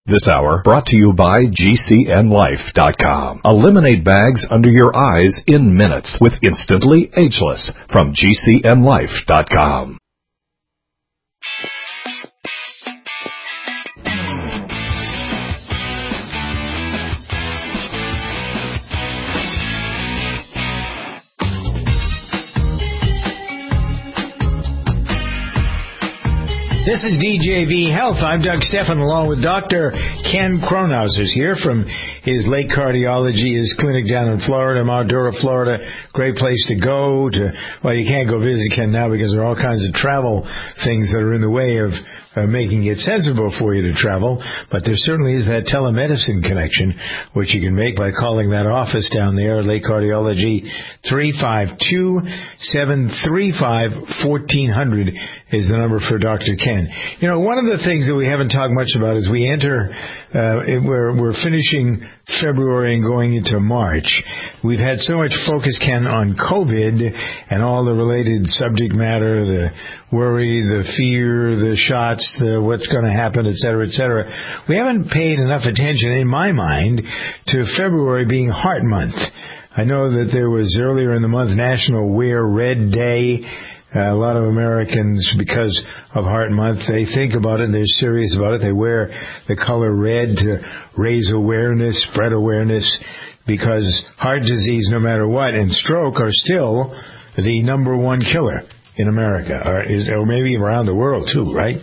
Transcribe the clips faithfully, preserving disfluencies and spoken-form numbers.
This hour brought to you by G C N Life dot com. Eliminate bags under your eyes in minutes with Instantly Ageless from G C N Life dot com. This is D J V Health. I'm Doug Stephan, along with Doctor Ken Kronhauser here from his Lake Cardiology, his clinic down in Florida, Mildura, Florida. Great place to go. To well, you can't go visit Ken now because there are all kinds of travel things that are in the way of uh, making it sensible for you to travel. But there certainly is that telemedicine connection, which you can make by calling that office down there, Lake Cardiology. three five two, seven three five, one four zero zero is the number for Doctor Ken. You know, one of the things that we haven't talked much about is we enter, uh, it, we're, we're finishing February and going into March. We've had so much focus, Ken, on COVID and all the related subject matter, the worry, the fear, the shots, the what's going to happen, et cetera, et cetera. We haven't paid enough attention, in my mind, to February being Heart Month. I know that there was earlier in the month National Wear Red Day. Uh, a lot of Americans, because of Heart Month, they think about it and they're serious about it. They wear the color red to raise awareness, spread awareness, because heart disease, no matter what, and stroke are still the number one killer in America, or, is, or maybe around the world too, right?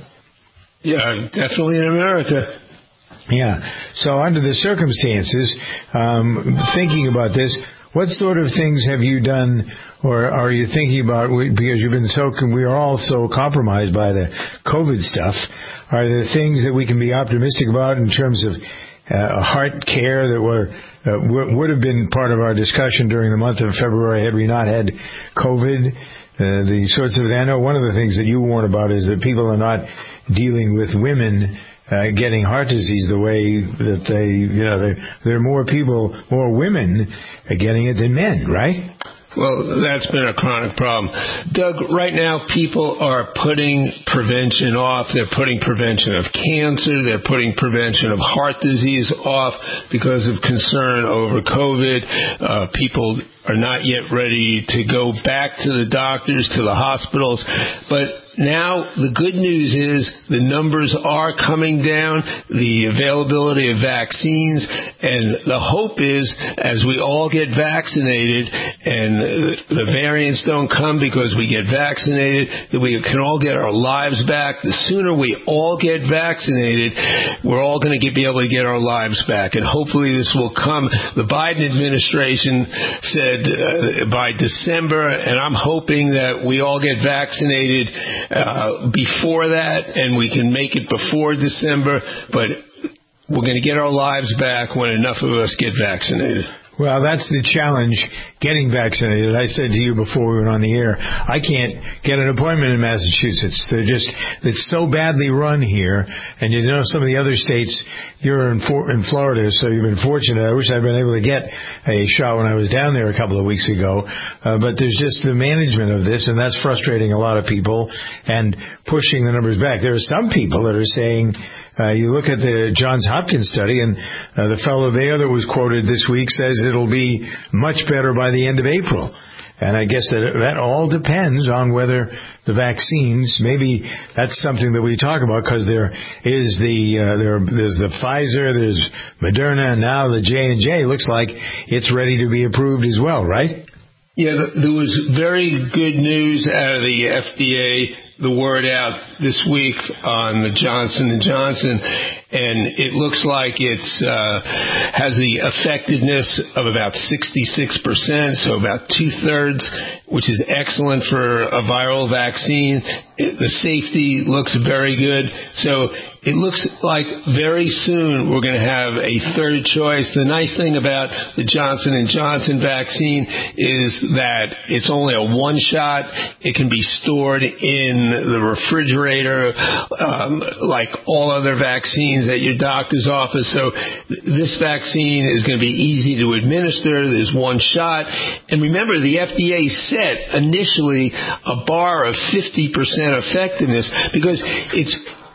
Yeah, definitely in America. Yeah. So under the circumstances, um, thinking about this, what sort of things have you done, or are you thinking about, because you've been so, we are all so compromised by the COVID stuff, are there things that we can be optimistic about in terms of uh, heart care that were, uh, w- would have been part of our discussion during the month of February had we not had COVID? Uh, the sorts of, I know one of the things that you warn about is that people are not dealing with women Uh, getting heart disease the way that they, you know, there, there are more people, more women are getting it than men, right? Well, that's been a chronic problem. Doug, right now people are putting prevention off. They're putting prevention of cancer. They're putting prevention of heart disease off because of concern over COVID. Uh, people are not yet ready to go back to the doctors, to the hospitals. But now the good news is the numbers are coming down, the availability of vaccines, and the hope is as we all get vaccinated and the variants don't come because we get vaccinated, that we can all get our lives back. The sooner we all get vaccinated, we're all going to get, be able to get our lives back. And hopefully this will come. The Biden administration said uh, by December, and I'm hoping that we all get vaccinated uh, before that, and we can make it before December. But we're going to get our lives back when enough of us get vaccinated. Well, that's the challenge, getting vaccinated. I said to you before we went on the air, I can't get an appointment in Massachusetts. They're just, it's so badly run here. And you know, some of the other states, you're in, for, in Florida, so you've been fortunate. I wish I'd been able to get a shot when I was down there a couple of weeks ago. Uh, but there's just the management of this, and that's frustrating a lot of people and pushing the numbers back. There are some people that are saying, Uh, you look at the Johns Hopkins study, and uh, the fellow there that was quoted this week says it'll be much better by the end of April. And I guess that that all depends on whether the vaccines, maybe that's something that we talk about, because there is the uh, there there's the Pfizer, there's Moderna, and now the J and J looks like it's ready to be approved as well, right? Yeah, there was very good news out of the F D A, the word out this week on the Johnson and Johnson, and it looks like it's uh, has the effectiveness of about sixty-six percent, so about two-thirds, which is excellent for a viral vaccine. It, the safety looks very good, so it looks like very soon we're going to have a third choice. The nice thing about the Johnson and Johnson vaccine is that it's only a one shot. It can be stored in the refrigerator um, like all other vaccines at your doctor's office. So th- this vaccine is going to be easy to administer. There's one shot. And remember, the F D A set initially a bar of fifty percent effectiveness because it's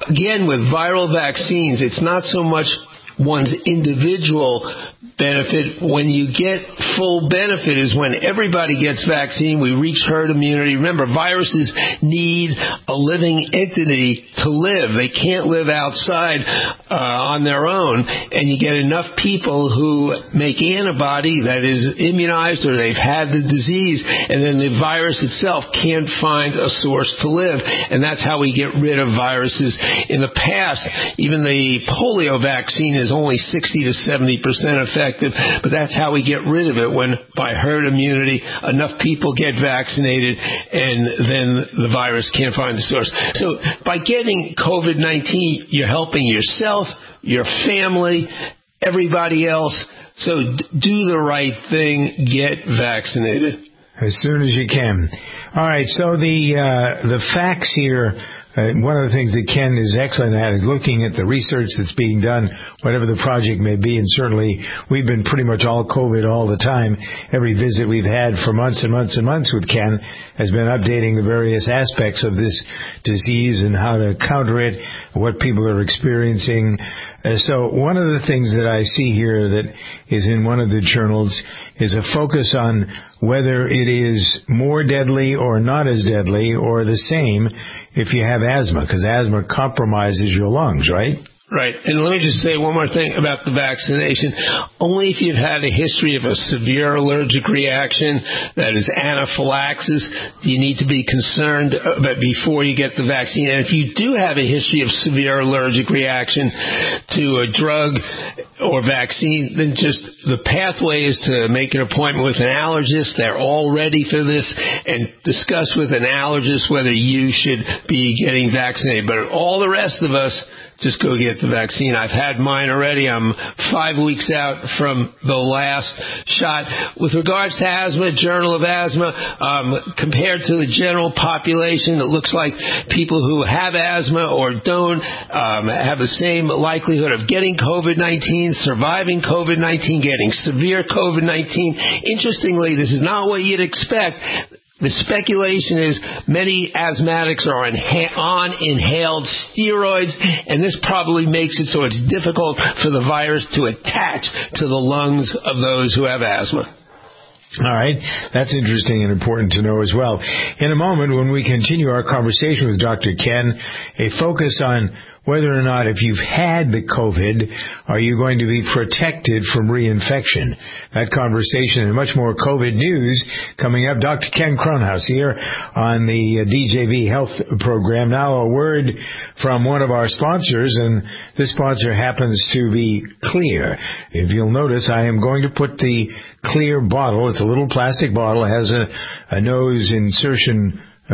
again, with viral vaccines, it's not so much one's individual benefit. When you get full benefit is when everybody gets vaccine. We reach herd immunity. Remember, viruses need a living entity to live. They can't live outside uh, on their own. And you get enough people who make antibody that is immunized or they've had the disease, and then the virus itself can't find a source to live. And that's how we get rid of viruses. In the past, even the polio vaccine is only sixty to seventy percent effective, but that's how we get rid of it, when by herd immunity enough people get vaccinated and then the virus can't find the source. So by getting COVID nineteen, you're helping yourself, your family, everybody else. So do the right thing, get vaccinated as soon as you can. All right, so the uh, the facts here. Uh, one of the things that Ken is excellent at is looking at the research that's being done, whatever the project may be, and certainly we've been pretty much all COVID all the time. Every visit we've had for months and months and months with Ken has been updating the various aspects of this disease and how to counter it, what people are experiencing. Uh, so one of the things that I see here that is in one of the journals is a focus on whether it is more deadly or not as deadly or the same if you have asthma, because asthma compromises your lungs, right? Right. And let me just say one more thing about the vaccination. Only if you've had a history of a severe allergic reaction, that is anaphylaxis, do you need to be concerned about before you get the vaccine. And if you do have a history of severe allergic reaction to a drug or vaccine, then just the pathway is to make an appointment with an allergist. They're all ready for this, and discuss with an allergist whether you should be getting vaccinated. But all the rest of us, just go get the vaccine. I've had mine already. I'm five weeks out from the last shot. With regards to asthma, Journal of Asthma, um, compared to the general population, it looks like people who have asthma or don't um, have the same likelihood of getting COVID nineteen, surviving COVID nineteen, getting severe COVID nineteen. Interestingly, this is not what you'd expect. The speculation is many asthmatics are on, on inhaled steroids, and this probably makes it so it's difficult for the virus to attach to the lungs of those who have asthma. All right. That's interesting and important to know as well. In a moment, when we continue our conversation with Doctor Ken, a focus on whether or not if you've had the COVID, are you going to be protected from reinfection? That conversation and much more COVID news coming up. Doctor Ken Kronhaus here on the D J V Health program. Now a word from one of our sponsors, and this sponsor happens to be Xlear. If you'll notice, I am going to put the Xlear bottle. It's a little plastic bottle. It has a, a nose insertion Uh,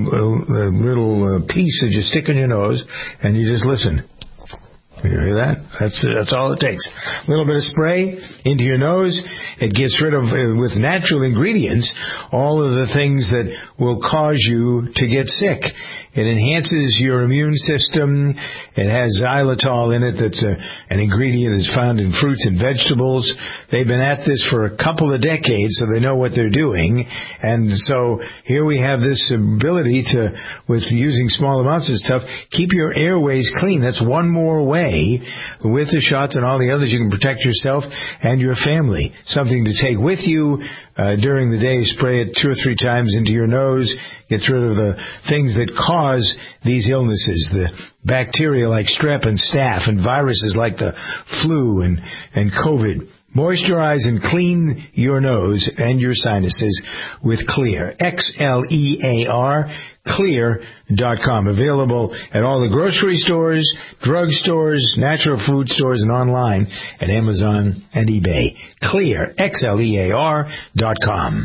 a little uh, piece that you stick in your nose, and you just listen. You hear that? That's that's all it takes. A little bit of spray into your nose. It gets rid of, uh, with natural ingredients, all of the things that will cause you to get sick. It enhances your immune system. It has xylitol in it. That's a, an ingredient that's found in fruits and vegetables. They've been at this for a couple of decades, so they know what they're doing. And so here we have this ability to, with using small amounts of stuff, keep your airways clean. That's one more way, with the shots and all the others, you can protect yourself and your family. Something to take with you uh, during the day. Spray it two or three times into your nose. Gets rid of the things that cause these illnesses, the bacteria like strep and staph, and viruses like the flu and, and COVID. Moisturize and clean your nose and your sinuses with Xlear. X L E A R, Xlear dot com. Available at all the grocery stores, drug stores, natural food stores, and online at Amazon and eBay. Xlear, X L E A R dot com.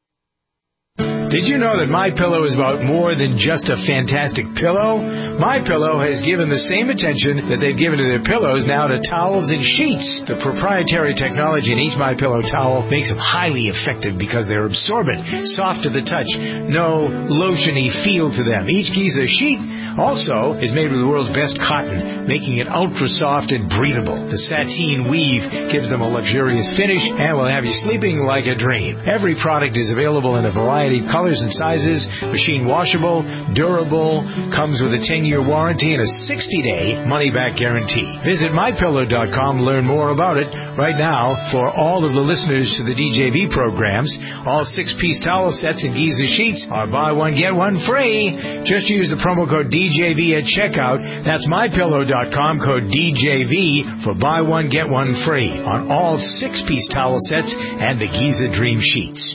Did you know that MyPillow is about more than just a fantastic pillow? MyPillow has given the same attention that they've given to their pillows now to towels and sheets. The proprietary technology in each MyPillow towel makes them highly effective because they're absorbent, soft to the touch, no lotiony feel to them. Each Giza sheet also is made with the world's best cotton, making it ultra soft and breathable. The sateen weave gives them a luxurious finish and will have you sleeping like a dream. Every product is available in a variety of colors colors and sizes, machine washable, durable, comes with a ten-year warranty and a sixty-day money-back guarantee. Visit my pillow dot com to learn more about it. Right now, for all of the listeners to the D J V programs, all six-piece towel sets and Giza sheets are buy one, get one free. Just use the promo code D J V at checkout. That's my pillow dot com, code D J V for buy one, get one free on all six-piece towel sets and the Giza Dream Sheets.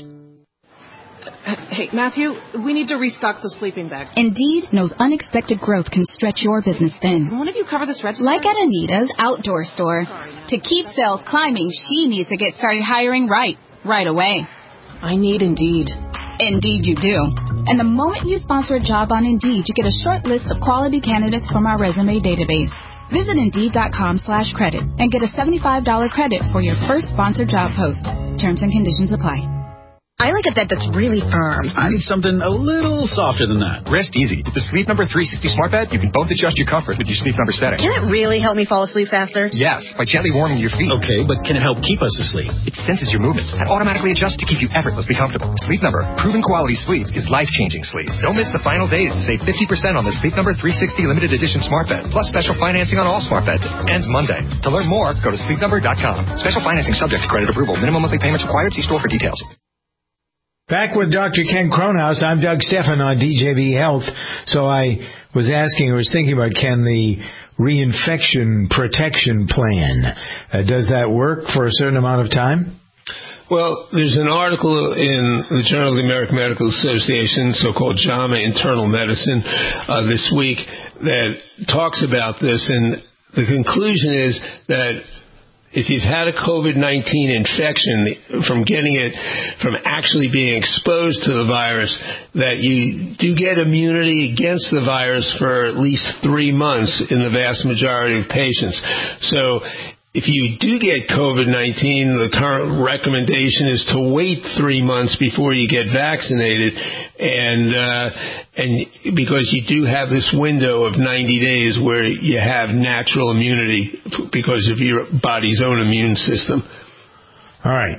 Hey, Matthew, we need to restock the sleeping bags. Indeed knows unexpected growth can stretch your business thin. One of you cover this register? Like at Anita's outdoor store. Sorry. To keep sales climbing, she needs to get started hiring right, right away. I need Indeed. Indeed you do. And the moment you sponsor a job on Indeed, you get a short list of quality candidates from our resume database. Visit Indeed.com slash credit and get a seventy-five dollars credit for your first sponsored job post. Terms and conditions apply. I like a bed that's really firm. I need something a little softer than that. Rest easy. With the Sleep Number three sixty Smart Bed, you can both adjust your comfort with your sleep number setting. Can it really help me fall asleep faster? Yes, by gently warming your feet. Okay, but can it help keep us asleep? It senses your movements and automatically adjusts to keep you effortlessly comfortable. Sleep Number, proven quality sleep is life-changing sleep. Don't miss the final days to save fifty percent on the Sleep Number three sixty Limited Edition Smart Bed, plus special financing on all smart beds. Ends Monday. To learn more, go to sleep number dot com. Special financing subject to credit approval. Minimum monthly payments required. See store for details. Back with Doctor Ken Kronhaus. I'm Doug Stephan on D J V Health. So I was asking, I was thinking about, Ken, the reinfection protection plan. Uh, does that work for a certain amount of time? Well, there's an article in the Journal of the American Medical Association, so-called JAMA Internal Medicine, uh, this week that talks about this, and the conclusion is that if you've had a COVID nineteen infection, from getting it, from actually being exposed to the virus, that you do get immunity against the virus for at least three months in the vast majority of patients. So if you do get COVID nineteen, the current recommendation is to wait three months before you get vaccinated, and uh, and because you do have this window of ninety days where you have natural immunity because of your body's own immune system. All right.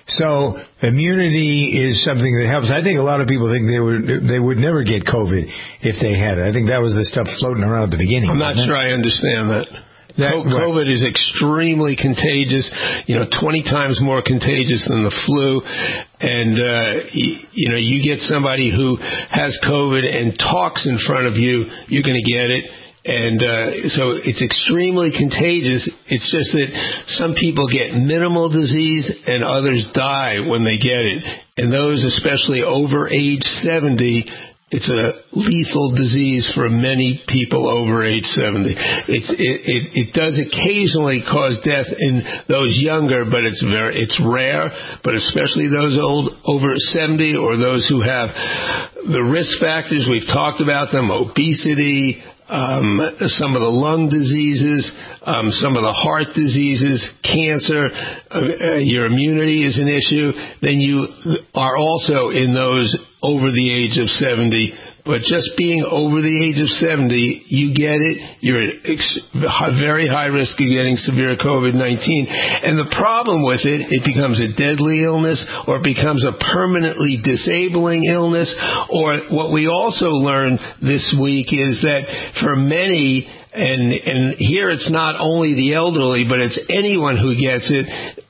So immunity is something that helps. I think a lot of people think they would they would never get COVID if they had it. I think that was the stuff floating around at the beginning. I'm not sure I understand that. That, COVID is extremely contagious, you know, twenty times more contagious than the flu. And, uh, you, you know, you get somebody who has COVID and talks in front of you, you're going to get it. And uh, so it's extremely contagious. It's just that some people get minimal disease and others die when they get it. And those, especially over age seventy, it's a lethal disease for many people over age seventy. It's, it, it, it does occasionally cause death in those younger, but it's very, it's rare. But especially those old over seventy, or those who have the risk factors, we've talked about them: obesity, um, some of the lung diseases, um, some of the heart diseases, cancer. Uh, your immunity is an issue. Then you are also in those over the age of seventy. But just being over the age of seventy, you get it. You're at ex- very high risk of getting severe COVID nineteen. And the problem with it, it becomes a deadly illness, or it becomes a permanently disabling illness. Or what we also learned this week is that for many, and and here it's not only the elderly, but it's anyone who gets it,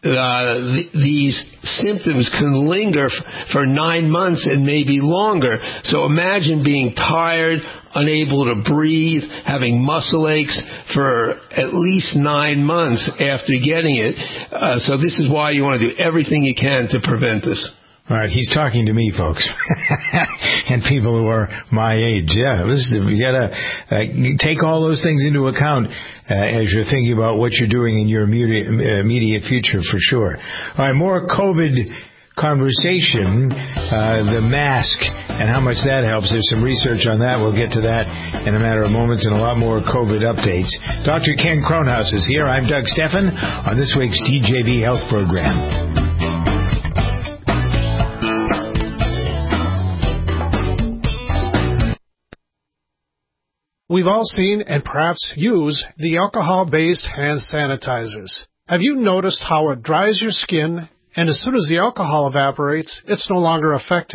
uh, th- these symptoms can linger f- for nine months and maybe longer. So imagine being tired, unable to breathe, having muscle aches for at least nine months after getting it. Uh, so this is why you want to do everything you can to prevent this. All right, he's talking to me, folks, and people who are my age. Yeah, listen, you gotta uh, take all those things into account uh, as you're thinking about what you're doing in your immediate, immediate future, for sure. All right, more COVID conversation, uh, the mask and how much that helps. There's some research on that. We'll get to that in a matter of moments, and a lot more COVID updates. Doctor Ken Kronhaus is here. I'm Doug Stephan on this week's D J V Health Program. We've all seen and perhaps use the alcohol-based hand sanitizers. Have you noticed how it dries your skin, and as soon as the alcohol evaporates, it's no longer effective?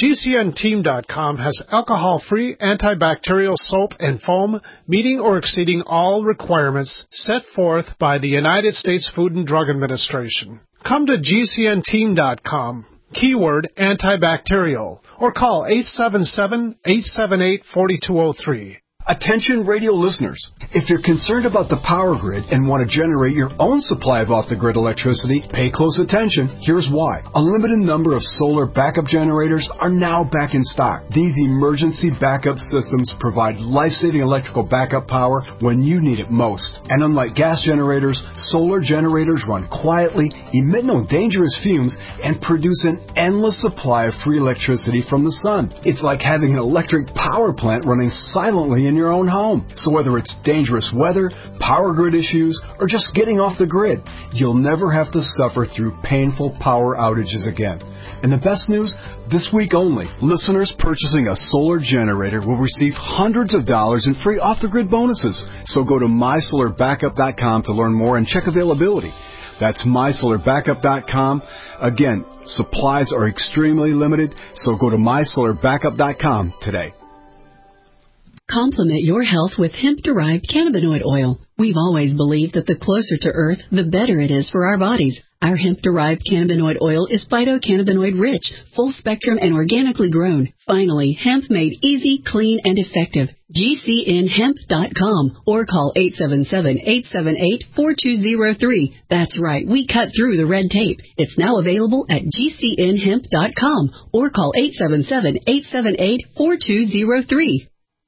G C N Team dot com has alcohol-free antibacterial soap and foam meeting or exceeding all requirements set forth by the United States Food and Drug Administration. Come to G C N Team dot com, keyword antibacterial, or call eight seven seven, eight seven eight, four two zero three. Attention radio listeners, if you're concerned about the power grid and want to generate your own supply of off-the-grid electricity, pay close attention. Here's why. A limited number of solar backup generators are now back in stock. These emergency backup systems provide life-saving electrical backup power when you need it most. And unlike gas generators, solar generators run quietly, emit no dangerous fumes, and produce an endless supply of free electricity from the sun. It's like having an electric power plant running silently in your own home. So whether it's dangerous weather, power grid issues, or just getting off the grid, you'll never have to suffer through painful power outages again. And the best news, this week only, listeners purchasing a solar generator will receive hundreds of dollars in free off-the-grid bonuses. So go to my solar backup dot com to learn more and check availability. That's my solar backup dot com. Again, supplies are extremely limited, so go to my solar backup dot com today. Complement your health with hemp-derived cannabinoid oil. We've always believed that the closer to Earth, the better it is for our bodies. Our hemp-derived cannabinoid oil is phytocannabinoid-rich, full-spectrum, and organically grown. Finally, hemp made easy, clean, and effective. G C N hemp dot com or call eight seven seven, eight seven eight, four two zero three. That's right, we cut through the red tape. It's now available at G C N hemp dot com or call eight seven seven, eight seven eight, four two zero three.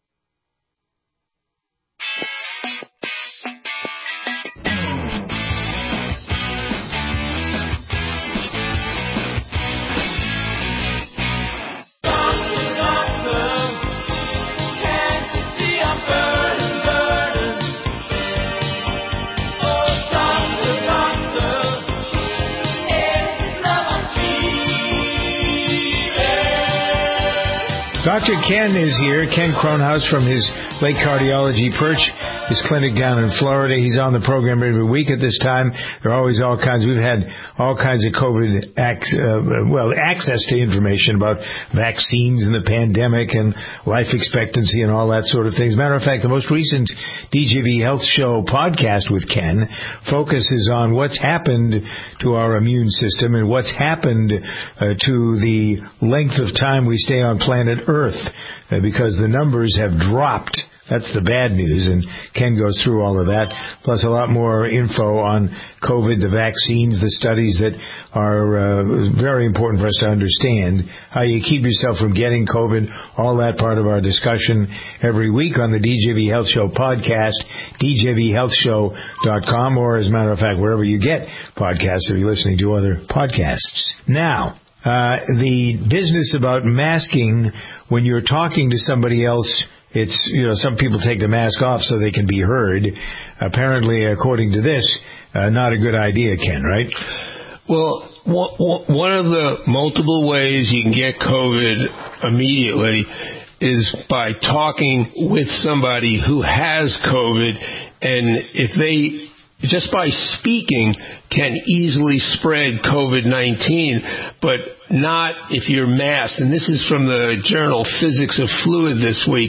Doctor Ken is here, Ken Kronhaus from his Lake Cardiology Perch, his clinic down in Florida. He's on the program every week at this time. There are always all kinds. We've had all kinds of COVID, ac- uh, well, access to information about vaccines and the pandemic and life expectancy and all that sort of thing. As a matter of fact, the most recent D J V Health Show podcast with Ken focuses on what's happened to our immune system and what's happened uh, to the length of time we stay on planet Earth, uh, because the numbers have dropped. That's the bad news, and Ken goes through all of that, plus a lot more info on COVID, the vaccines, the studies that are uh, very important for us to understand, how you keep yourself from getting COVID, all that part of our discussion every week on the D J V Health Show podcast, D J V health show dot com, or as a matter of fact, wherever you get podcasts if you're listening to other podcasts. Now, uh, the business about masking when you're talking to somebody else, it's, you know, some people take the mask off so they can be heard. Apparently, according to this, uh, not a good idea, Ken, right? Well, one of the multiple ways you can get COVID immediately is by talking with somebody who has COVID, and if they, just by speaking, can easily spread COVID nineteen, but not if you're masked. And this is from the journal Physics of Fluid this week.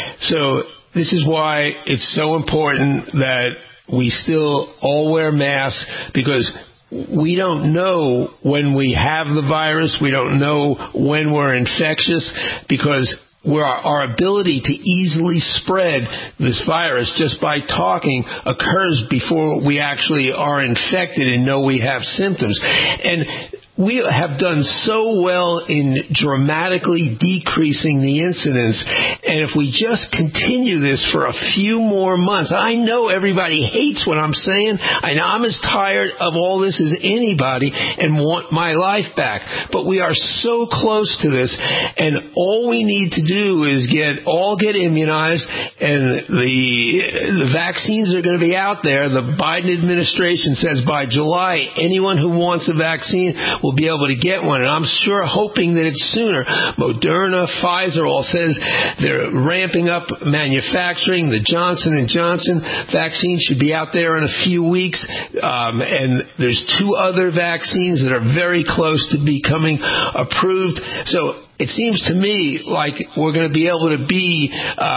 So this is why it's so important that we still all wear masks, because we don't know when we have the virus. We don't know when we're infectious, because where our ability to easily spread this virus just by talking occurs before we actually are infected and know we have symptoms. And we have done so well in dramatically decreasing the incidence, and if we just continue this for a few more months, I know everybody hates what I'm saying. I know I'm as tired of all this as anybody and want my life back, but we are so close to this, and all we need to do is get all get immunized, and the the vaccines are going to be out there. The Biden administration says by July, anyone who wants a vaccine will be able to get one, and I'm sure hoping that it's sooner. Moderna, Pfizer all says they're ramping up manufacturing. The Johnson and Johnson vaccine should be out there in a few weeks, um, and there's two other vaccines that are very close to becoming approved. So it seems to me like we're going to be able to be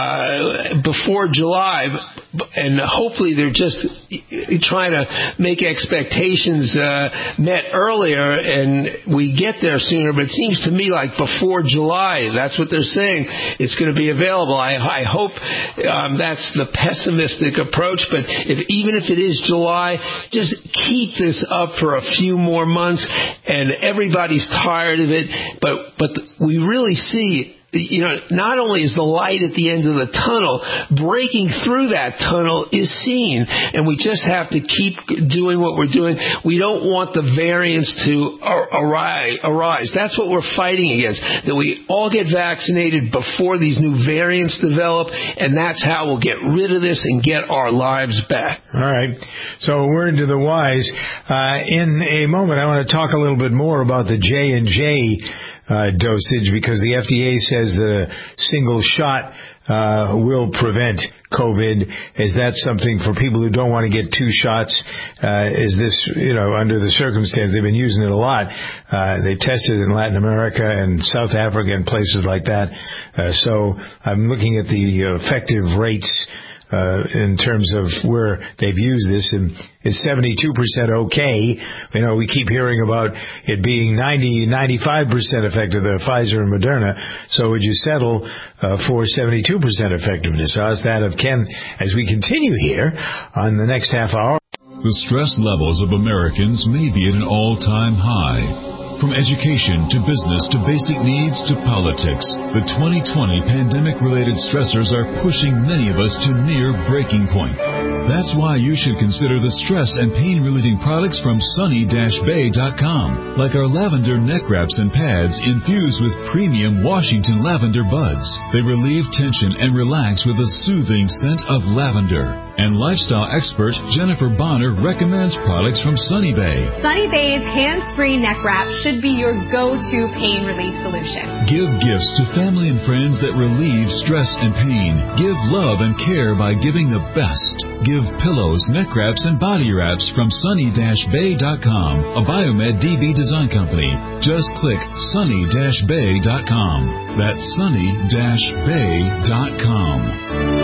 uh, before July, and hopefully they're just trying to make expectations uh, met earlier, and we get there sooner. But it seems to me like before July, that's what they're saying, it's going to be available. I, I hope um, that's the pessimistic approach, but if even if it is July, just keep this up for a few more months, and everybody's tired of it, but but we really see, you know, not only is the light at the end of the tunnel, breaking through that tunnel is seen, and we just have to keep doing what we're doing. We don't want the variants to arise. arise. That's what we're fighting against, that we all get vaccinated before these new variants develop, and that's how we'll get rid of this and get our lives back. All right. So a word to the wise. Uh, in a moment, I want to talk a little bit more about the J and J Uh, dosage, because the F D A says the single shot uh, will prevent COVID. Is that something for people who don't want to get two shots? Uh, is this, you know, under the circumstance, they've been using it a lot. Uh, they tested it in Latin America and South Africa and places like that. Uh, so I'm looking at the effective rates Uh, in terms of where they've used this, and it's seventy-two percent okay. You know, we keep hearing about it being ninety, ninety-five percent effective, the Pfizer and Moderna. So would you settle uh, for seventy-two percent effectiveness? I'll ask that of Ken as we continue here on the next half hour. The stress levels of Americans may be at an all-time high. From education to business to basic needs to politics, the twenty twenty pandemic-related stressors are pushing many of us to near breaking point. That's why you should consider the stress and pain-relieving products from sunny dash bay dot com, like our lavender neck wraps and pads infused with premium Washington lavender buds. They relieve tension and relax with a soothing scent of lavender. And lifestyle expert Jennifer Bonner recommends products from Sunny Bay. Sunny Bay's hands-free neck wrap should be your go-to pain relief solution. Give gifts to family and friends that relieve stress and pain. Give love and care by giving the best. Give pillows, neck wraps, and body wraps from sunny dash bay dot com, a Biomed D B design company. Just click sunny dash bay dot com. That's sunny dash bay dot com.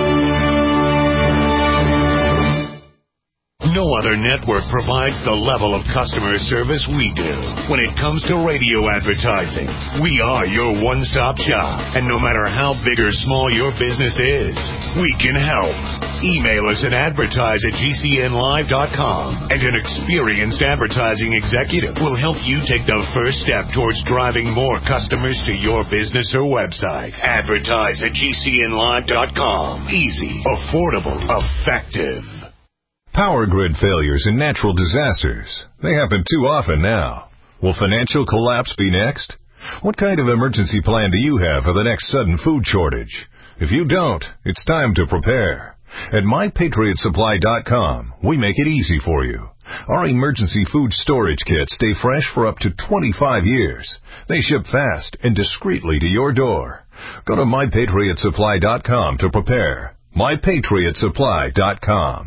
No other network provides the level of customer service we do. When it comes to radio advertising, we are your one-stop shop. And no matter how big or small your business is, we can help. Email us at advertise at G C N live dot com, and an experienced advertising executive will help you take the first step towards driving more customers to your business or website. Advertise at G C N live dot com. Easy, affordable, effective. Power grid failures and natural disasters. They happen too often now. Will financial collapse be next? What kind of emergency plan do you have for the next sudden food shortage? If you don't, it's time to prepare. At my patriot supply dot com, we make it easy for you. Our emergency food storage kits stay fresh for up to twenty-five years. They ship fast and discreetly to your door. Go to my patriot supply dot com to prepare. my patriot supply dot com.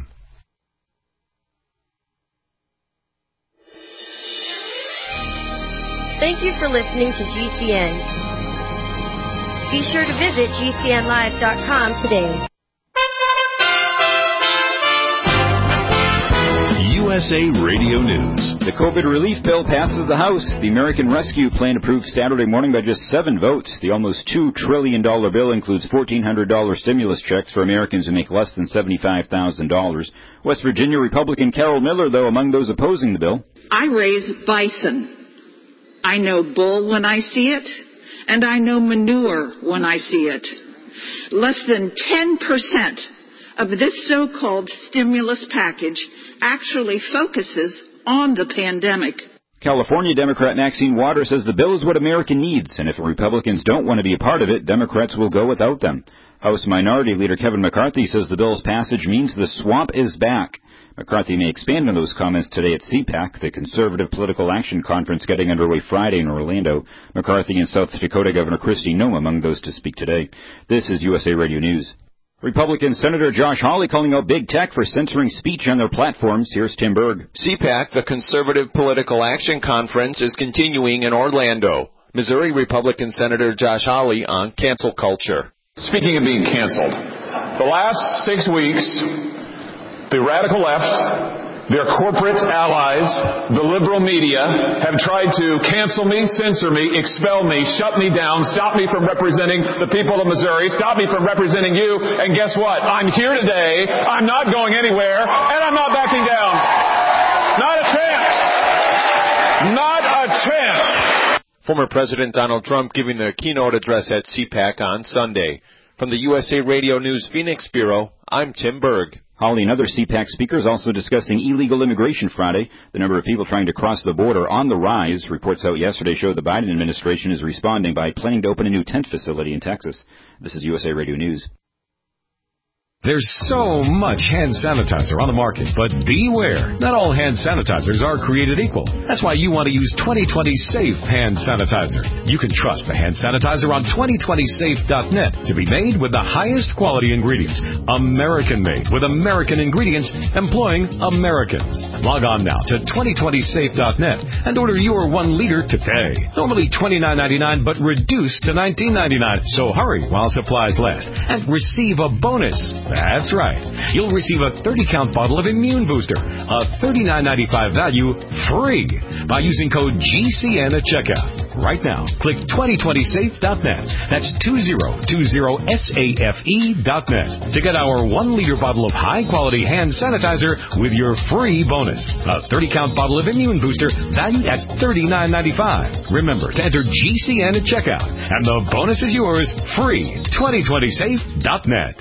Thank you for listening to G C N. Be sure to visit G C N live dot com today. U S A Radio News. The COVID relief bill passes the House. The American Rescue Plan approved Saturday morning by just seven votes. The almost two trillion dollars bill includes fourteen hundred dollars stimulus checks for Americans who make less than seventy-five thousand dollars. West Virginia Republican Carol Miller, though, among those opposing the bill. I raise bison. I know bull when I see it, and I know manure when I see it. Less than ten percent of this so-called stimulus package actually focuses on the pandemic. California Democrat Maxine Waters says the bill is what America needs, and if Republicans don't want to be a part of it, Democrats will go without them. House Minority Leader Kevin McCarthy says the bill's passage means the swamp is back. McCarthy may expand on those comments today at C PAC, the Conservative Political Action Conference getting underway Friday in Orlando. McCarthy and South Dakota Governor Kristi Noem among those to speak today. This is U S A Radio News. Republican Senator Josh Hawley calling out big tech for censoring speech on their platforms. Here's Tim Berg. C PAC, the Conservative Political Action Conference, is continuing in Orlando. Missouri Republican Senator Josh Hawley on cancel culture. Speaking of being canceled, the last six weeks, the radical left, their corporate allies, the liberal media, have tried to cancel me, censor me, expel me, shut me down, stop me from representing the people of Missouri, stop me from representing you, and guess what? I'm here today, I'm not going anywhere, and I'm not backing down. Not a chance. Not a chance. Former President Donald Trump giving a keynote address at C PAC on Sunday. From the U S A Radio News Phoenix Bureau, I'm Tim Berg. Hawley and other C PAC speakers also discussing illegal immigration Friday. The number of people trying to cross the border on the rise. Reports out yesterday show the Biden administration is responding by planning to open a new tent facility in Texas. This is U S A Radio News. There's so much hand sanitizer on the market, but beware. Not all hand sanitizers are created equal. That's why you want to use twenty twenty Safe Hand Sanitizer. You can trust the hand sanitizer on twenty twenty safe dot net to be made with the highest quality ingredients. American-made with American ingredients employing Americans. Log on now to twenty twenty safe dot net and order your one liter today. Normally twenty-nine ninety-nine, but reduced to nineteen ninety-nine. So hurry while supplies last and receive a bonus. That's right. You'll receive a thirty count bottle of Immune Booster, a thirty-nine ninety-five value, free by using code G C N at checkout. Right now, click twenty twenty safe dot net. That's two zero two zero safe dot net to get our one liter bottle of high-quality hand sanitizer with your free bonus. A thirty count bottle of Immune Booster valued at thirty-nine ninety-five. Remember to enter G C N at checkout, and the bonus is yours free. twenty twenty safe dot net.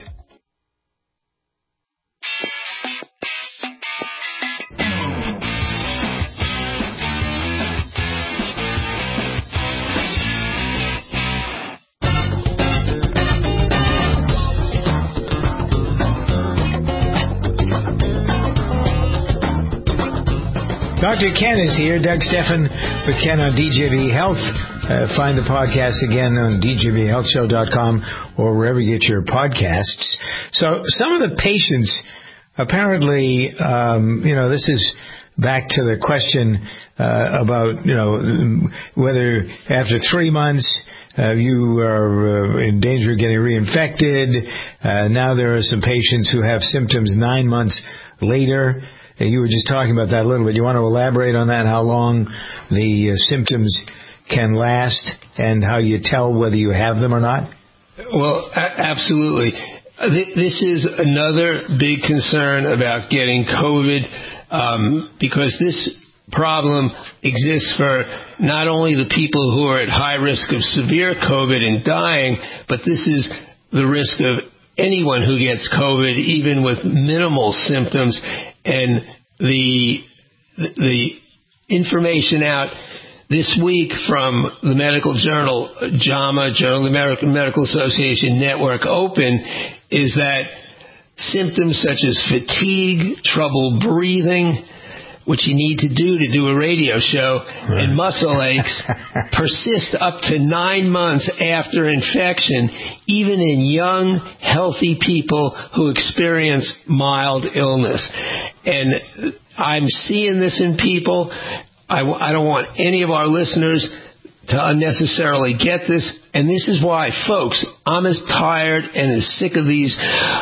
Doctor Ken is here. Doug Stephan with Ken on D J V Health. Uh, find the podcast again on d j v health show dot com or wherever you get your podcasts. So some of the patients apparently, um, you know, this is back to the question uh, about, you know, whether after three months uh, you are uh, in danger of getting reinfected. Uh, now there are some patients who have symptoms nine months later. You were just talking about that a little bit. You want to elaborate on that, how long the uh, symptoms can last and how you tell whether you have them or not? Well, a- absolutely. This is another big concern about getting COVID um, because this problem exists for not only the people who are at high risk of severe COVID and dying, but this is the risk of anyone who gets COVID, even with minimal symptoms. And the the information out this week from the medical journal JAMA, Journal of the American Medical Association Network Open, is that symptoms such as fatigue, trouble breathing, which you need to do to do a radio show, right, and muscle aches persist up to nine months after infection, even in young, healthy people who experience mild illness. And I'm seeing this in people. I, I don't want any of our listeners to unnecessarily get this. And this is why, folks, I'm as tired and as sick of these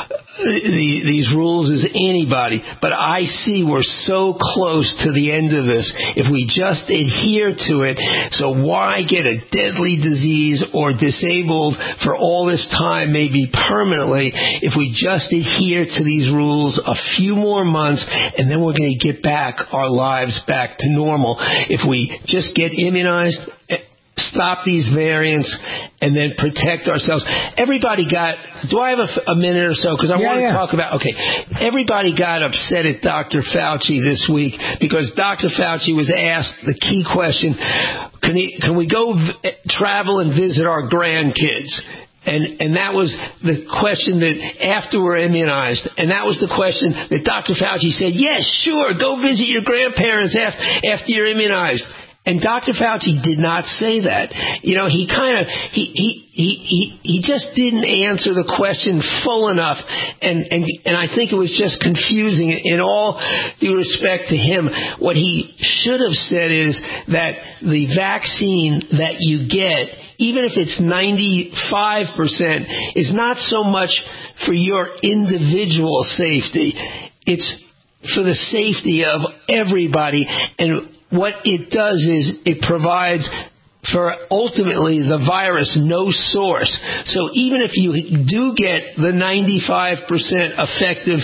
the, these rules as anybody, but I see we're so close to the end of this if we just adhere to it. So why get a deadly disease or disabled for all this time, maybe permanently, if we just adhere to these rules a few more months, and then we're going to get back our lives back to normal. If we just get immunized, stop these variants, and then protect ourselves. Everybody got, do I have a, a minute or so? Because I yeah, want to yeah. talk about, okay, everybody got upset at Doctor Fauci this week because Doctor Fauci was asked the key question, can, he, can we go v- travel and visit our grandkids? And and that was the question that after we're immunized, and that was the question that Doctor Fauci said, yes, sure, go visit your grandparents after, after you're immunized. And Doctor Fauci did not say that. You know, he kind of, he, he, he, he, he just didn't answer the question full enough. And, and, and I think it was just confusing in all due respect to him. What he should have said is that the vaccine that you get, even if it's ninety-five percent, is not so much for your individual safety. It's for the safety of everybody. And what it does is it provides for ultimately the virus no source. So even if you do get the ninety-five percent effective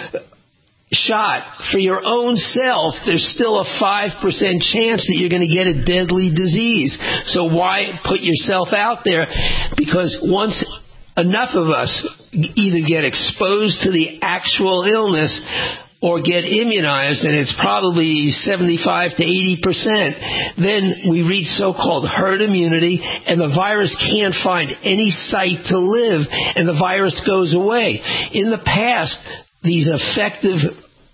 shot for your own self, there's still a five percent chance that you're going to get a deadly disease. So why put yourself out there? Because once enough of us either get exposed to the actual illness or get immunized, and it's probably seventy-five to eighty percent, then we reach so-called herd immunity, and the virus can't find any site to live, and the virus goes away. In the past, these effective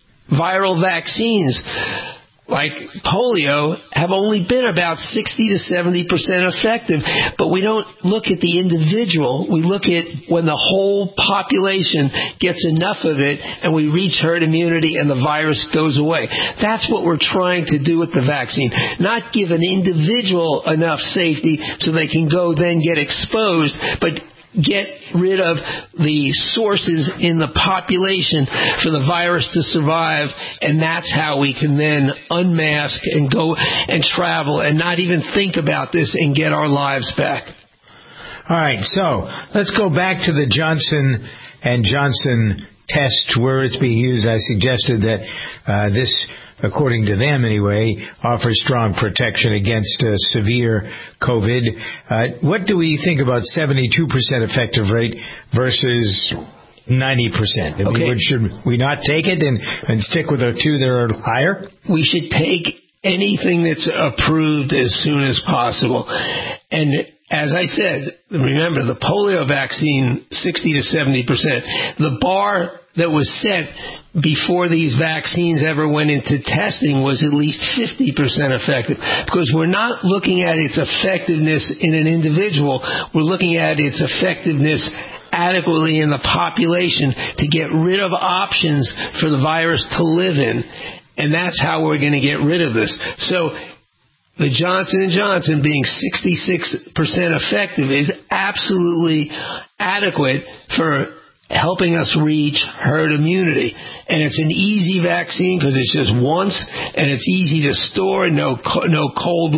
viral vaccines, like polio, have only been about sixty to seventy percent effective. But we don't look at the individual. We look at when the whole population gets enough of it and we reach herd immunity and the virus goes away. That's what we're trying to do with the vaccine. Not give an individual enough safety so they can go then get exposed, but get rid of the sources in the population for the virus to survive, and that's how we can then unmask and go and travel and not even think about this and get our lives back. All right, so let's go back to the Johnson and Johnson test where it's being used. I suggested that uh, this, according to them anyway, offers strong protection against uh, severe COVID. Uh, what do we think about seventy-two percent effective rate versus ninety percent? I mean, Okay. should we not take it and, and stick with the two that are higher? We should take anything that's approved as soon as possible. And as I said, remember, the polio vaccine, sixty to seventy percent. The bar that was set before these vaccines ever went into testing was at least fifty percent effective, because we're not looking at its effectiveness in an individual. We're looking at its effectiveness adequately in the population to get rid of options for the virus to live in. And that's how we're going to get rid of this. So the Johnson and Johnson being sixty-six percent effective is absolutely adequate for helping us reach herd immunity. And it's an easy vaccine because it's just once, and it's easy to store, no no cold,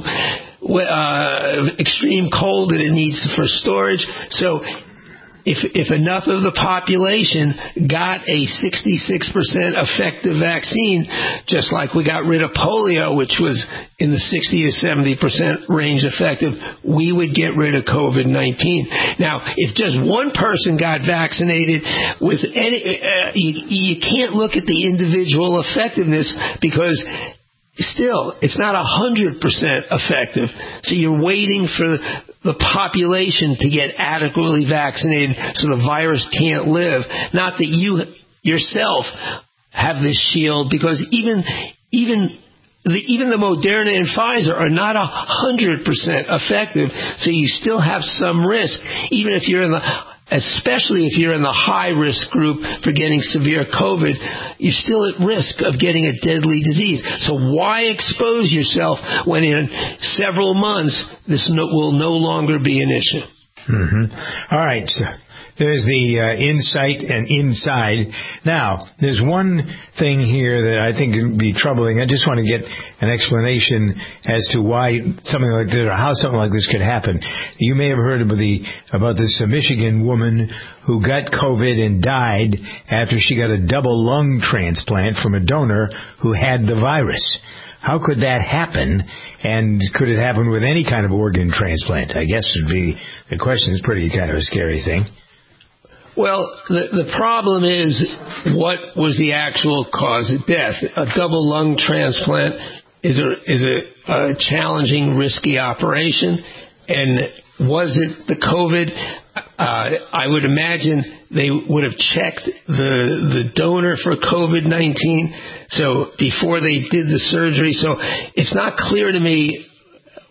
uh, extreme cold that it needs for storage. So If, if enough of the population got a sixty-six percent effective vaccine, just like we got rid of polio, which was in the sixty to seventy percent range effective, we would get rid of COVID nineteen. Now, if just one person got vaccinated with any, uh, you, you can't look at the individual effectiveness because still, it's not one hundred percent effective. So you're waiting for the population to get adequately vaccinated so the virus can't live. Not that you yourself have this shield, because even even the, even the Moderna and Pfizer are not one hundred percent effective. So you still have some risk, even if you're in the especially if you're in the high-risk group for getting severe COVID, you're still at risk of getting a deadly disease. So why expose yourself when in several months this no, will no longer be an issue? Mm-hmm. All right. So there's the uh, insight and inside. Now, there's one thing here that I think would be troubling. I just want to get an explanation as to why something like this, or how something like this could happen. You may have heard about the about this uh, Michigan woman who got COVID and died after she got a double lung transplant from a donor who had the virus. How could that happen? And could it happen with any kind of organ transplant? I guess would be the question. Is pretty kind of a scary thing. Well, the, the problem is, what was the actual cause of death? A double lung transplant is a is a, a challenging, risky operation. And was it the COVID? Uh, I would imagine they would have checked the the donor for COVID nineteen. So before they did the surgery, so it's not clear to me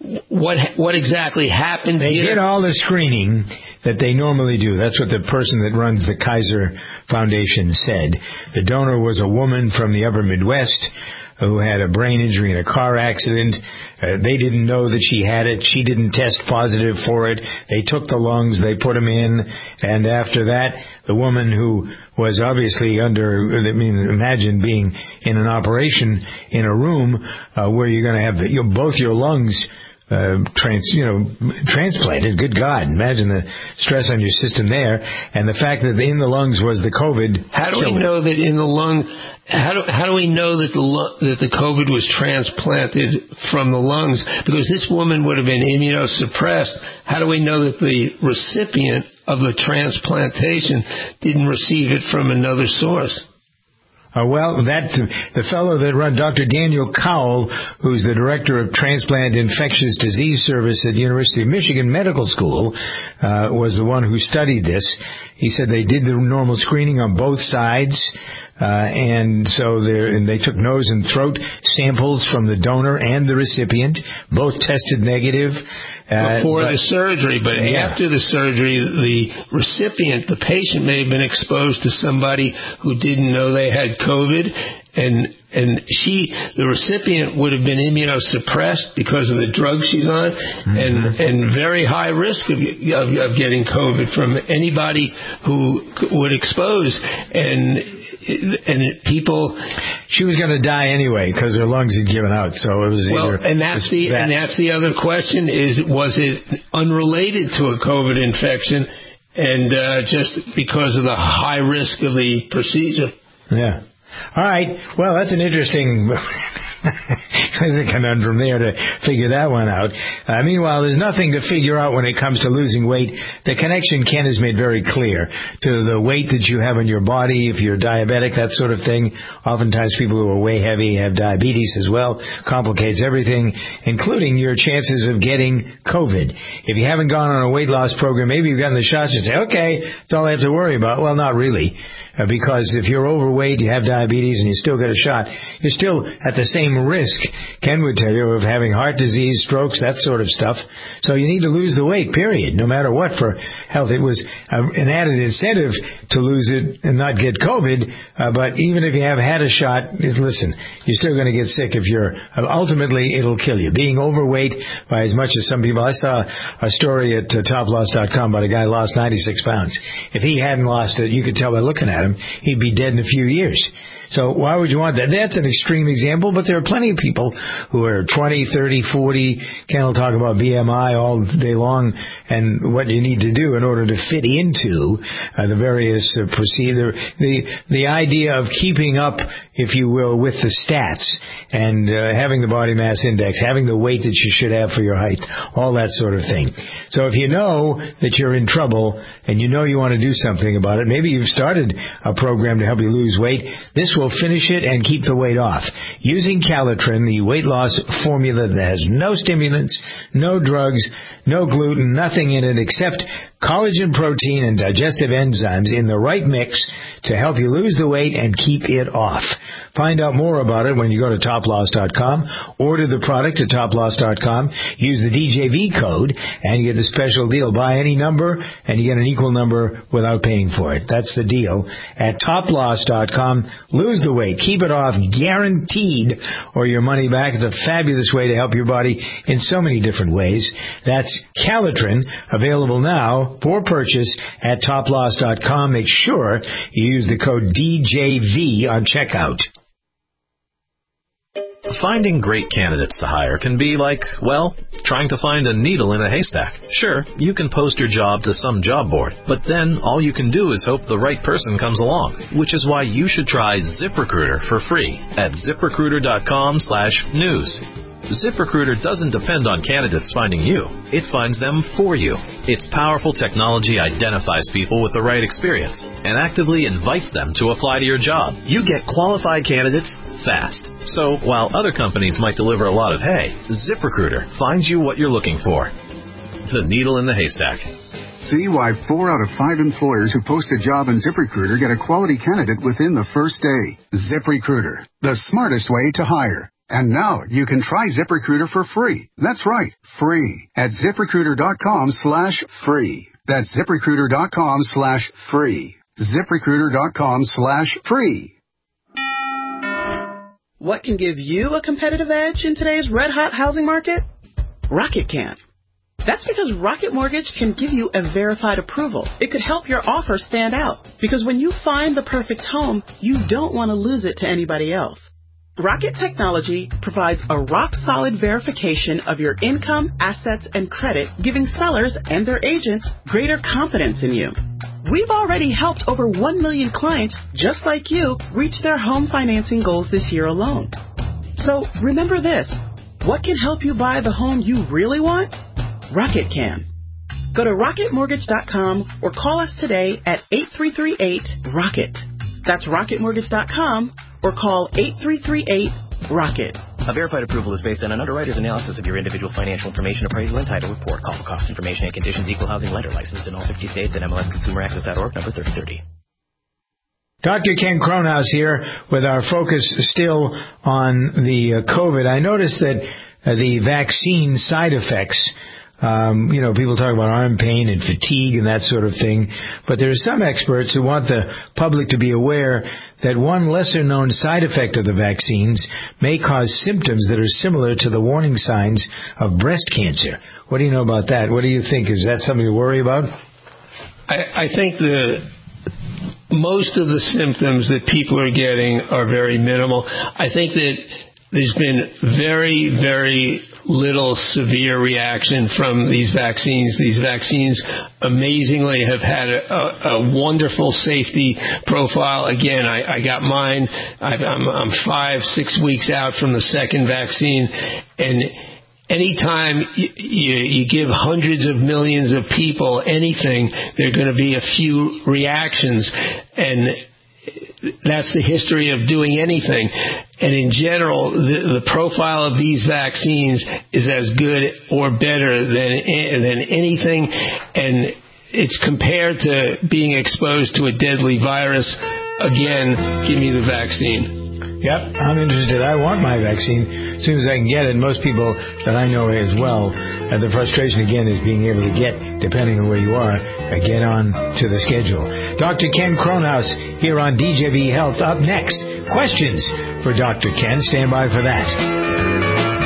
what what exactly happened They here? did all the screening that they normally do. That's what the person that runs the Kaiser Foundation said. The donor was a woman from the upper Midwest who had a brain injury in a car accident. Uh, they didn't know that she had it. She didn't test positive for it. They took the lungs, they put them in, and after that, the woman who was obviously under, I mean, imagine being in an operation in a room uh, where you're going to have you know, both your lungs Uh, trans, you know, transplanted. Good God, imagine the stress on your system there, and the fact that in the lungs was the COVID. How do we know that in the lung? How do how do we know that the that the COVID was transplanted from the lungs? Because this woman would have been immunosuppressed. How do we know that the recipient of the transplantation didn't receive it from another source? Uh, well, that's the fellow that run, Doctor Daniel Cowell, who's the director of Transplant Infectious Disease Service at the University of Michigan Medical School, uh, was the one who studied this. He said they did the normal screening on both sides, uh, and so and they took nose and throat samples from the donor and the recipient. Both tested negative. Uh, Before but, the surgery, but yeah. after the surgery, the recipient, the patient may have been exposed to somebody who didn't know they had COVID, and and she, the recipient, would have been immunosuppressed because of the drug she's on, mm-hmm. and and very high risk of, of of getting COVID from anybody who would expose. And and people, she was going to die anyway because her lungs had given out. So it was well, either. and that's the that. and that's the other question: is was it unrelated to a COVID infection, and uh, just because of the high risk of the procedure? Yeah. All right. Well, that's an interesting. There's a conundrum there to figure that one out. Uh, meanwhile, there's nothing to figure out when it comes to losing weight. The connection Ken has made very clear to the weight that you have in your body, if you're diabetic, that sort of thing. Oftentimes people who are way heavy have diabetes as well. Complicates everything, including your chances of getting COVID. If you haven't gone on a weight loss program, maybe you've gotten the shots and say, okay, that's all I have to worry about. Well, not really. Uh, because if you're overweight, you have diabetes, and you still get a shot, you're still at the same risk, Ken would tell you, of having heart disease, strokes, that sort of stuff. So you need to lose the weight, period, no matter what, for health. It was uh, an added incentive to lose it and not get COVID, uh, but even if you have had a shot, listen, you're still going to get sick if you're, uh, ultimately it'll kill you. Being overweight by as much as some people, I saw a story at uh, top loss dot com about a guy who lost ninety-six pounds. If he hadn't lost it, you could tell by looking at him, he'd be dead in a few years. So why would you want that? That's an extreme example, but there are plenty of people who are twenty, thirty, forty. Ken will talk about B M I all day long and what you need to do in order to fit into uh, the various uh, procedure. The, the idea of keeping up, if you will, with the stats and uh, having the body mass index, having the weight that you should have for your height, all that sort of thing. So if you know that you're in trouble and you know you want to do something about it, maybe you've started a program to help you lose weight, this will finish it and keep the weight off. Using Calitrin, the weight loss formula that has no stimulants, no drugs, no gluten, nothing in it except collagen protein and digestive enzymes in the right mix to help you lose the weight and keep it off. Find out more about it when you go to top loss dot com. Order the product at top loss dot com. Use the D J V code, and you get the special deal. Buy any number, and you get an equal number without paying for it. That's the deal at top loss dot com. Lose the weight. Keep it off, guaranteed, or your money back. It's a fabulous way to help your body in so many different ways. That's Calitrin, available now for purchase at top loss dot com. Make sure you use the code D J V on checkout. Finding great candidates to hire can be like, well, trying to find a needle in a haystack. Sure, you can post your job to some job board, but then all you can do is hope the right person comes along, which is why you should try ZipRecruiter for free at ziprecruiter dot com slash news. ZipRecruiter doesn't depend on candidates finding you. It finds them for you. Its powerful technology identifies people with the right experience and actively invites them to apply to your job. You get qualified candidates fast. So while other companies might deliver a lot of hay, ZipRecruiter finds you what you're looking for. The needle in the haystack. See why four out of five employers who post a job in ZipRecruiter get a quality candidate within the first day. ZipRecruiter, the smartest way to hire. And now you can try ZipRecruiter for free. That's right, free. At ZipRecruiter.com slash free. That's ZipRecruiter.com slash free. ZipRecruiter.com slash free. What can give you a competitive edge in today's red-hot housing market? Rocket can. That's because Rocket Mortgage can give you a verified approval. It could help your offer stand out. Because when you find the perfect home, you don't want to lose it to anybody else. Rocket Technology provides a rock-solid verification of your income, assets, and credit, giving sellers and their agents greater confidence in you. We've already helped over one million clients just like you reach their home financing goals this year alone. So remember this. What can help you buy the home you really want? Rocket can. Go to rocket mortgage dot com or call us today at eight three three eight, ROCKET. That's rocket mortgage dot com or call eight three three eight, ROCKET. A verified approval is based on an underwriter's analysis of your individual financial information, appraisal, and title report. Call for cost information and conditions. Equal housing lender licensed in all fifty states at M L S Consumer Access dot org, number thirty thirty. Doctor Ken Kronhaus here with our focus still on the uh, COVID. I noticed that uh, the vaccine side effects, um, you know, people talk about arm pain and fatigue and that sort of thing, but there are some experts who want the public to be aware that one lesser-known side effect of the vaccines may cause symptoms that are similar to the warning signs of breast cancer. What do you know about that? What do you think? Is that something to worry about? I, I think the most of the symptoms that people are getting are very minimal. I think that there's been very, very little severe reaction from these vaccines. These vaccines amazingly have had a, a, a wonderful safety profile. Again, I, I got mine. I've, I'm, I'm five, six weeks out from the second vaccine, and anytime you, you, you give hundreds of millions of people anything, there are going to be a few reactions, and that's the history of doing anything. And in general, the, the profile of these vaccines is as good or better than than anything, and it's compared to being exposed to a deadly virus. Again, give me the vaccine. Yep, I'm interested. I want my vaccine as soon as I can get it. Most people that I know as well, uh, the frustration again is being able to get, depending on where you are, uh, get on to the schedule. Doctor Ken Kronhaus here on D J V Health. Up next, questions for Doctor Ken. Stand by for that.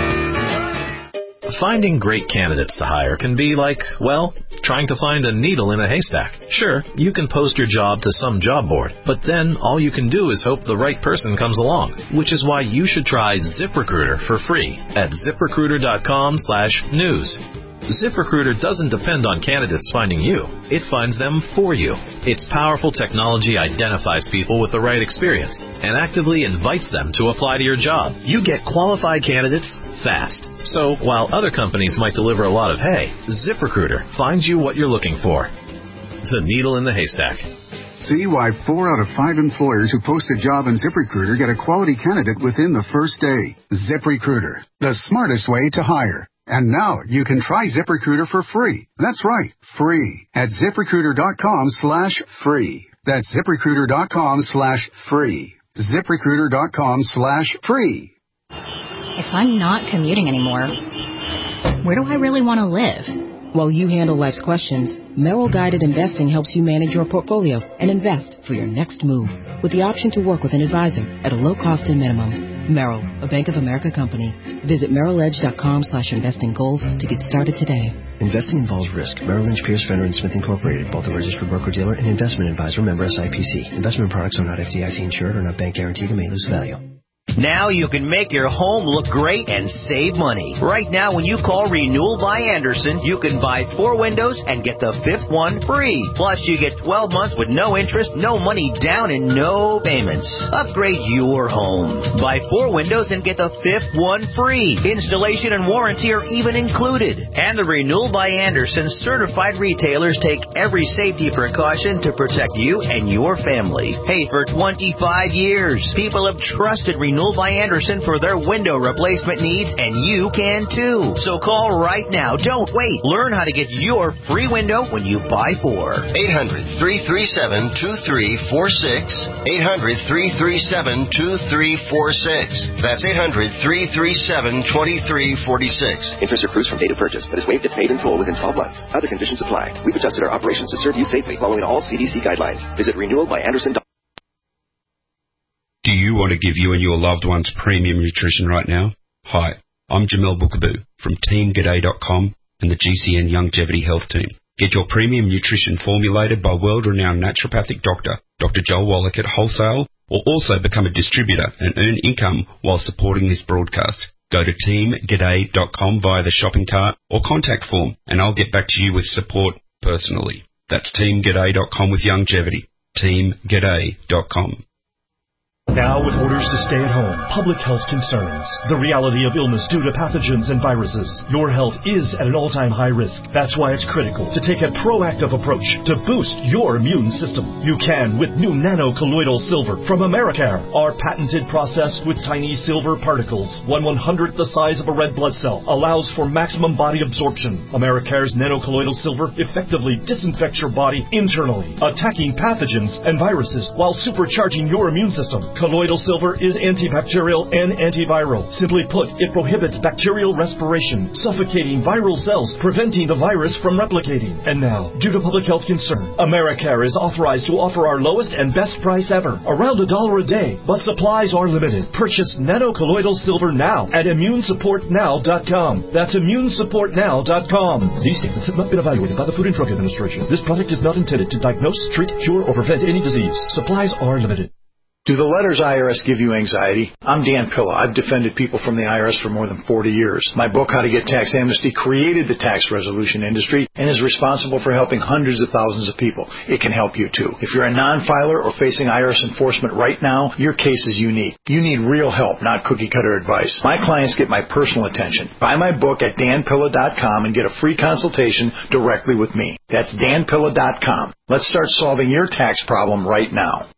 Finding great candidates to hire can be like, well, trying to find a needle in a haystack. Sure, you can post your job to some job board, but then all you can do is hope the right person comes along, which is why you should try ZipRecruiter for free at ZipRecruiter.com slash news. ZipRecruiter doesn't depend on candidates finding you. It finds them for you. Its powerful technology identifies people with the right experience and actively invites them to apply to your job. You get qualified candidates fast. So while other companies might deliver a lot of hay, ZipRecruiter finds you what you're looking for. The needle in the haystack. See why four out of five employers who post a job on ZipRecruiter get a quality candidate within the first day. ZipRecruiter, the smartest way to hire. And now you can try ZipRecruiter for free. That's right, free. At ZipRecruiter.com slash free. That's ZipRecruiter.com slash free. ZipRecruiter.com slash free. If I'm not commuting anymore, where do I really want to live? While you handle life's questions, Merrill Guided Investing helps you manage your portfolio and invest for your next move with the option to work with an advisor at a low cost and minimum. Merrill, a Bank of America company. Visit merrill edge dot com slash investing goals to get started today. Investing involves risk. Merrill Lynch, Pierce, Fenner and Smith Incorporated, both a registered broker-dealer and investment advisor, member S I P C. Investment products are not F D I C insured or not bank guaranteed and may lose value. Now you can make your home look great and save money. Right now, when you call Renewal by Andersen, you can buy four windows and get the fifth one free. Plus, you get twelve months with no interest, no money down, and no payments. Upgrade your home. Buy four windows and get the fifth one free. Installation and warranty are even included. And the Renewal by Andersen certified retailers take every safety precaution to protect you and your family. Hey, for twenty-five years, people have trusted Renewal Renewal by Andersen for their window replacement needs, and you can too. So call right now. Don't wait. Learn how to get your free window when you buy four. eight hundred, three three seven, two three four six. eight hundred, three three seven, two three four six. That's eight hundred, three three seven, two three four six. Interest accrues from date of purchase, but is waived if paid in full within twelve months. Other conditions apply. We've adjusted our operations to serve you safely following all C D C guidelines. Visit renewal by andersen dot com. Do you want to give you and your loved ones premium nutrition right now? Hi, I'm Jamel Bookaboo from team g'day dot com and the G C N Longevity Health Team. Get your premium nutrition formulated by world-renowned naturopathic doctor, Doctor Joel Wallach at wholesale, or also become a distributor and earn income while supporting this broadcast. Go to team g'day dot com via the shopping cart or contact form, and I'll get back to you with support personally. That's team g'day dot com with longevity. team g'day dot com. Now with orders to stay at home, public health concerns, the reality of illness due to pathogens and viruses, your health is at an all-time high risk. That's why it's critical to take a proactive approach to boost your immune system. You can with new nano-colloidal silver from Americare, our patented process with tiny silver particles, one one-hundredth the size of a red blood cell, allows for maximum body absorption. Americare's nano-colloidal silver effectively disinfects your body internally, attacking pathogens and viruses while supercharging your immune system. Colloidal silver is antibacterial and antiviral. Simply put, it prohibits bacterial respiration, suffocating viral cells, preventing the virus from replicating. And now, due to public health concern, Americare is authorized to offer our lowest and best price ever, around a dollar a day, but supplies are limited. Purchase nano-colloidal silver now at immune support now dot com. That's immune support now dot com. These statements have not been evaluated by the Food and Drug Administration. This product is not intended to diagnose, treat, cure, or prevent any disease. Supplies are limited. Do the letters I R S give you anxiety? I'm Dan Pilla. I've defended people from the I R S for more than forty years. My book, How to Get Tax Amnesty, created the tax resolution industry and is responsible for helping hundreds of thousands of people. It can help you too. If you're a non-filer or facing I R S enforcement right now, your case is unique. You need real help, not cookie-cutter advice. My clients get my personal attention. Buy my book at dan pilla dot com and get a free consultation directly with me. That's dan pilla dot com. Let's start solving your tax problem right now.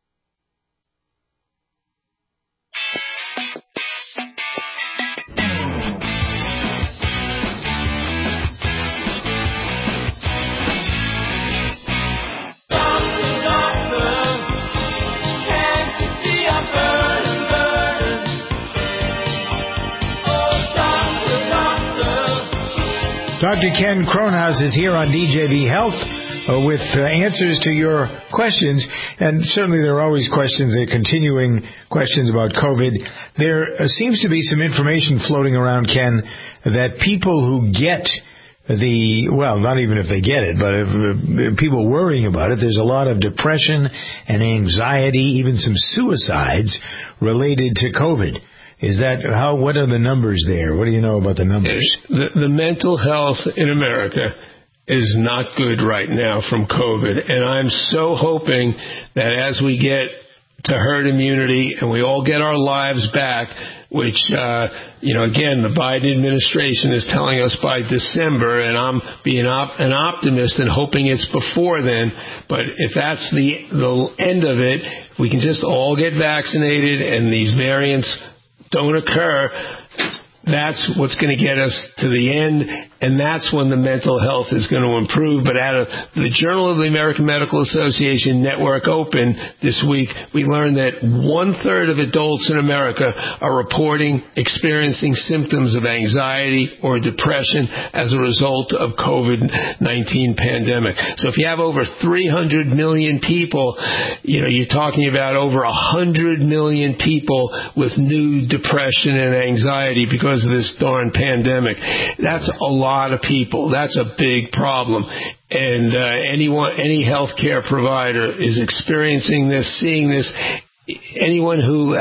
Doctor Ken Kronhaus is here on D J V Health uh, with uh, answers to your questions, and certainly there are always questions, there are continuing questions about COVID. There uh, seems to be some information floating around, Ken, that people who get the, well, not even if they get it, but if, uh, people worrying about it, there's a lot of depression and anxiety, even some suicides related to COVID. Is that how? What are the numbers there? What do you know about the numbers? The, the mental health in America is not good right now from COVID, and I'm so hoping that as we get to herd immunity and we all get our lives back, which, uh, you know, again, the Biden administration is telling us by December, and I'm being op- an optimist and hoping it's before then. But if that's the the end of it, we can just all get vaccinated and these variants don't occur, that's what's going to get us to the end, and that's when the mental health is going to improve. But out of the Journal of the American Medical Association Network Open this week, we learned that one-third of adults in America are reporting experiencing symptoms of anxiety or depression as a result of COVID nineteen pandemic. So if you have over three hundred million people, you know, you're talking about over one hundred million people with new depression and anxiety because of this darn pandemic. That's a lot of people. That's a big problem. And uh, anyone, any healthcare provider is experiencing this, seeing this. Anyone who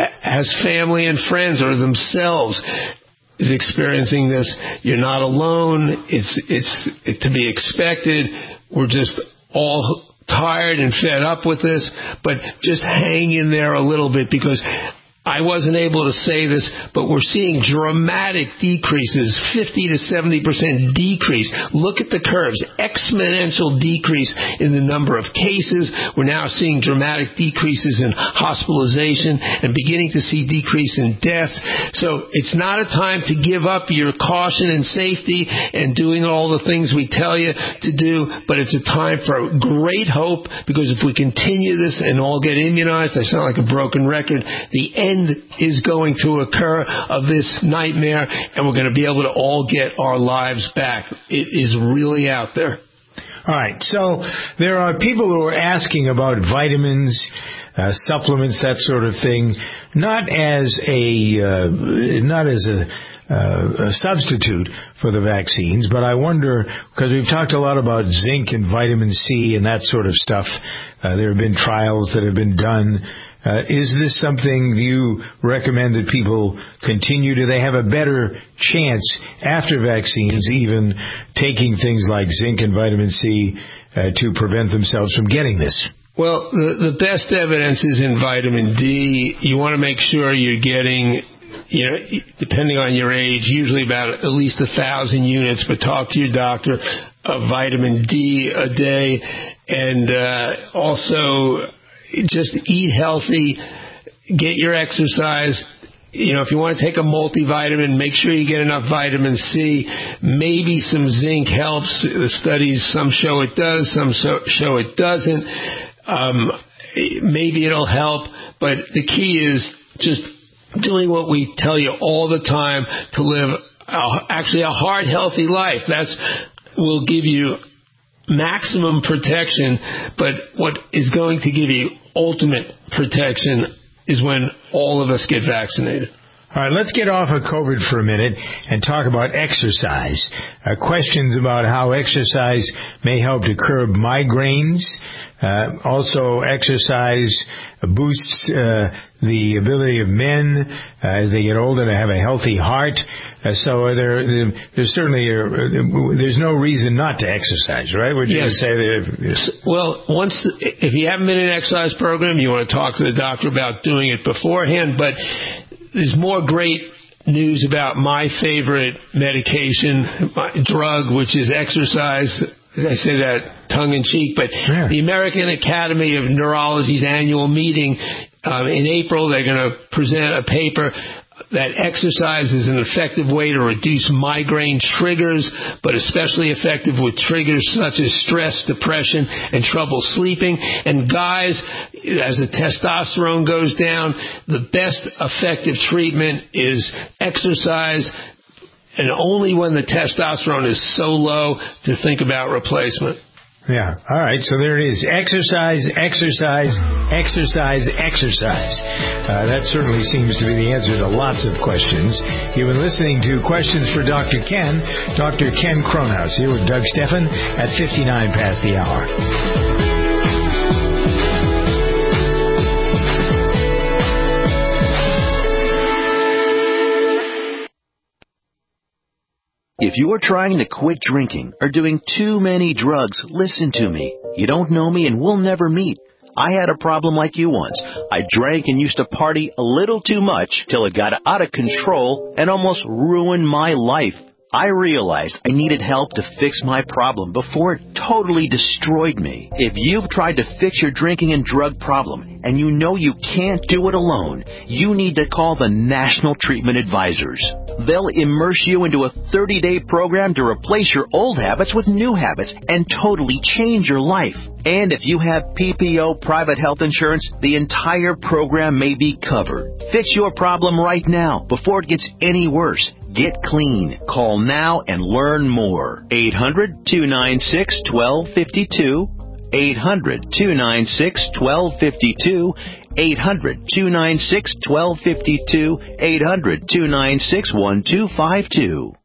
has family and friends or themselves is experiencing this. You're not alone. It's it's it, to be expected. We're just all tired and fed up with this, but just hang in there a little bit, because I wasn't able to say this, but we're seeing dramatic decreases, fifty to seventy percent decrease. Look at the curves, exponential decrease in the number of cases. We're now seeing dramatic decreases in hospitalization and beginning to see decrease in deaths. So it's not a time to give up your caution and safety and doing all the things we tell you to do, but it's a time for great hope, because if we continue this and all get immunized, I sound like a broken record, the end is going to occur of this nightmare, and we're going to be able to all get our lives back. It is really out there. All right. So there are people who are asking about vitamins, uh, supplements, that sort of thing, not as a uh, not as a Uh, a substitute for the vaccines, but I wonder, because we've talked a lot about zinc and vitamin C and that sort of stuff. Uh, there have been trials that have been done. Uh, is this something you recommend that people continue? Do they have a better chance after vaccines, even taking things like zinc and vitamin C uh, to prevent themselves from getting this? Well, the, the best evidence is in vitamin D. You want to make sure you're getting, you know, depending on your age, usually about at least a thousand units, but talk to your doctor, of vitamin D a day, and uh, also just eat healthy, get your exercise. You know, if you want to take a multivitamin, make sure you get enough vitamin C. Maybe some zinc helps. The studies, some show it does, some show it doesn't. Um, maybe it'll help, but the key is just doing what we tell you all the time to live a, actually a heart healthy life. That's will give you maximum protection, but what is going to give you ultimate protection is when all of us get vaccinated. All right, let's get off of COVID for a minute and talk about exercise. Uh, questions about how exercise may help to curb migraines. Uh, also, exercise boosts uh, the ability of men uh, as they get older to have a healthy heart. Uh, so are there, there's certainly a, there's no reason not to exercise, right? Would you yes. say that? Well, once if you haven't been in an exercise program, you want to talk to the doctor about doing it beforehand. But there's more great news about my favorite medication, my drug, which is exercise. I say that tongue-in-cheek, but yeah. The American Academy of Neurology's annual meeting um, in April, they're going to present a paper that exercise is an effective way to reduce migraine triggers, but especially effective with triggers such as stress, depression, and trouble sleeping. And guys, as the testosterone goes down, the best effective treatment is exercise, and only when the testosterone is so low to think about replacement. Yeah. All right. So there it is. Exercise, exercise, exercise, exercise. Uh, that certainly seems to be the answer to lots of questions. You've been listening to Questions for Doctor Ken. Doctor Ken Kronhaus here with Doug Stephan at fifty-nine past the hour. If you are trying to quit drinking or doing too many drugs, listen to me. You don't know me and we'll never meet. I had a problem like you once. I drank and used to party a little too much till it got out of control and almost ruined my life. I realized I needed help to fix my problem before it totally destroyed me. If you've tried to fix your drinking and drug problem and you know you can't do it alone, you need to call the National Treatment Advisors. They'll immerse you into a thirty-day program to replace your old habits with new habits and totally change your life. And if you have P P O private health insurance, the entire program may be covered. Fix your problem right now before it gets any worse. Get clean. Call now and learn more. eight hundred, two nine six, one two five two. eight hundred, two nine six, one two five two. eight hundred, two nine six, one two five two. eight hundred, two nine six, one two five two.